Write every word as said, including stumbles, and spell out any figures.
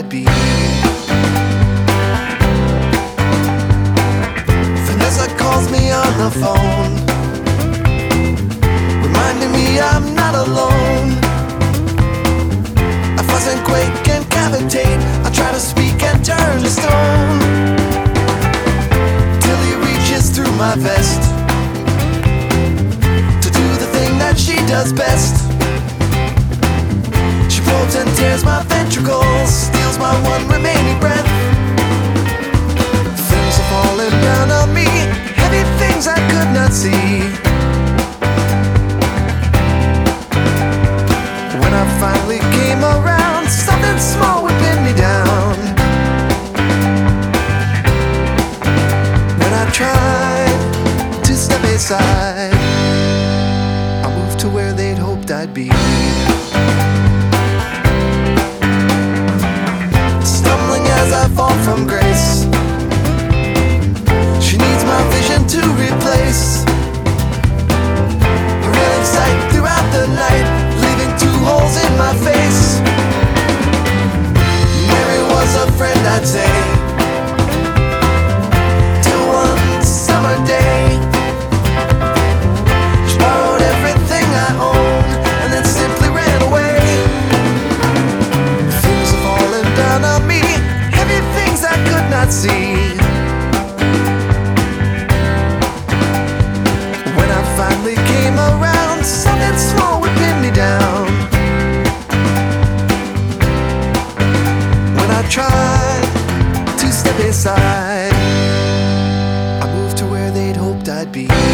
I'd be. Vanessa calls me on the phone, reminding me I'm not alone. I fuss and quake and cavitate, I try to speak and turn to stone, till he reaches through my vest to do the thing that she does best. She probes and tears my ventricles, steals my one remaining breath. Things are falling down on me, heavy things I could not see. When I finally came around, something small would pin me down. When I tried to step aside, I moved to where they'd hoped I'd be. Stumbling as I fall from grace, she needs my vision to replace. A railing sight throughout the night, leaving two holes in my face. Mary was a friend, I'd say, till one summer day she borrowed everything I owned and then simply ran away. Things are falling down on me, heavy things I could not see. When I finally came around, something small would pin me down. When I tried to step aside, I moved to where they'd hoped I'd be.